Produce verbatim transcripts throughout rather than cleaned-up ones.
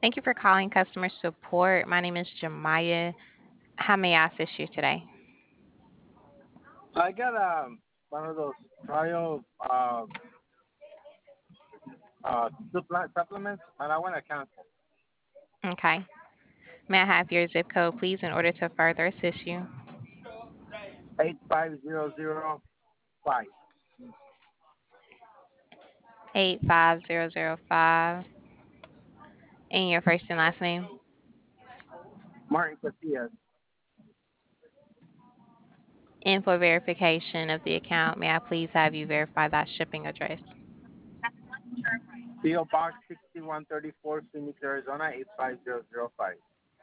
Thank you for calling customer support. My name is Jemiah. How may I assist you today? I got um one of those trial uh uh supplement supplements, and I want to cancel. Okay. May I have your zip code, please, in order to further assist you? Eight five zero zero five. eight five zero zero five. And your first and last name? Martin Casillas. And for verification of the account, may I please have you verify that shipping address? P O Box sixty one thirty four, Phoenix, Arizona eight five zero zero five.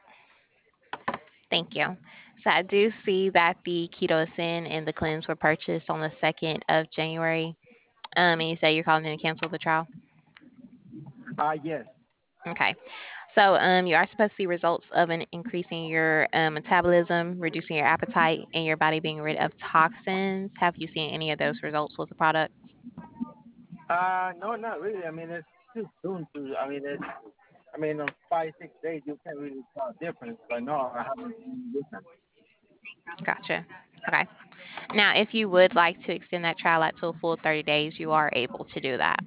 Thank you. So I do see that the Keto Sin and the cleanse were purchased on the second of January. Um, and you say you're calling in to cancel the trial? Uh yes. Okay. So um, you are supposed to see results of an increasing your um, metabolism, reducing your appetite, and your body being rid of toxins. Have you seen any of those results with the product? Uh no, not really. I mean it's too soon to. I mean it's. I mean in five six days you can't really tell a difference. But no, I haven't seen a difference. Gotcha. Okay. Now, if you would like to extend that trial out to a full thirty days, you are able to do that.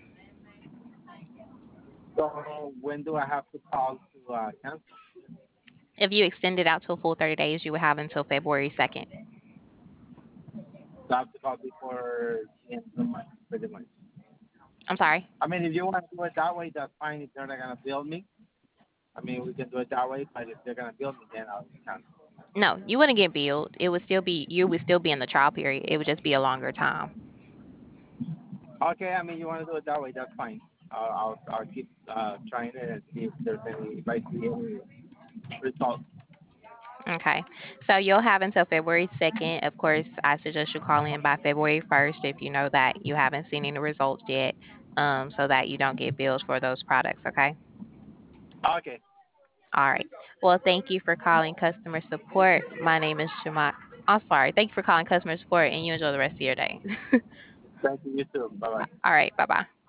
So when do I have to call to uh, cancel? If you extend it out to a full thirty days, you will have until February second. So I have to call before the end of the month, pretty much. I'm sorry. I mean, if you want to do it that way, that's fine. If they're not gonna bill me, I mean, we can do it that way. But if they're gonna bill me, then I'll cancel. No, you wouldn't get billed. It would still be you would still be in the trial period. It would just be a longer time. Okay, I mean, you want to do it that way, that's fine. I'll I'll, I'll keep uh, trying it and see if there's any, if I see any results. Okay. So you'll have until February second. Of course, I suggest you call in by February first if you know that you haven't seen any results yet, um, so that you don't get bills for those products, okay? Okay, All right. Well, thank you for calling customer support. My name is Shema. I'm sorry. Thank you for calling customer support, and you enjoy the rest of your day. thank you. You too. Bye bye. All right. Bye bye.